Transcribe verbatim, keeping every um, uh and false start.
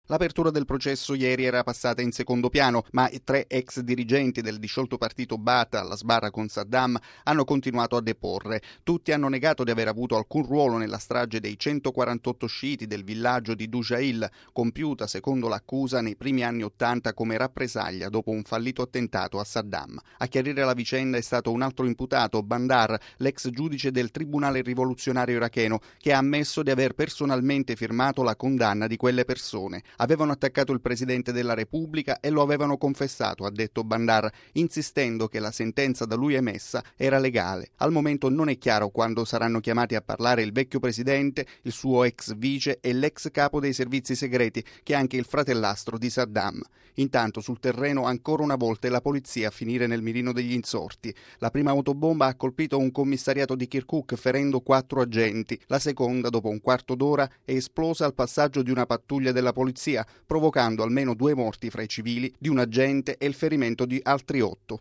L'apertura del processo ieri era passata in secondo piano, ma i tre ex dirigenti del disciolto partito Ba'ath alla sbarra con Saddam hanno continuato a deporre. Tutti hanno negato di aver avuto alcun ruolo nella strage dei centoquarantotto sciiti del villaggio di Dujail, compiuta, secondo l'accusa, nei primi anni Ottanta come rappresaglia dopo un fallito attentato a Saddam. A chiarire la vicenda è stato un altro imputato, Bandar, l'ex giudice del Tribunale rivoluzionario iracheno, che ha ammesso di aver personalmente firmato la condanna di quelle persone. Avevano attaccato il Presidente della Repubblica e lo avevano confessato, ha detto Bandar, insistendo che la sentenza da lui emessa era legale. Al momento non è chiaro quando saranno chiamati a parlare il vecchio Presidente, il suo ex vice e l'ex capo dei servizi segreti, che è anche il fratellastro di Saddam. Intanto sul terreno ancora una volta è la polizia a finire nel mirino degli insorti. La prima autobomba ha colpito un commissariato di Kirkuk ferendo quattro agenti. La seconda, dopo un quarto d'ora, è esplosa al passaggio di una pattuglia della polizia, provocando almeno due morti fra i civili, di un agente e il ferimento di altri otto.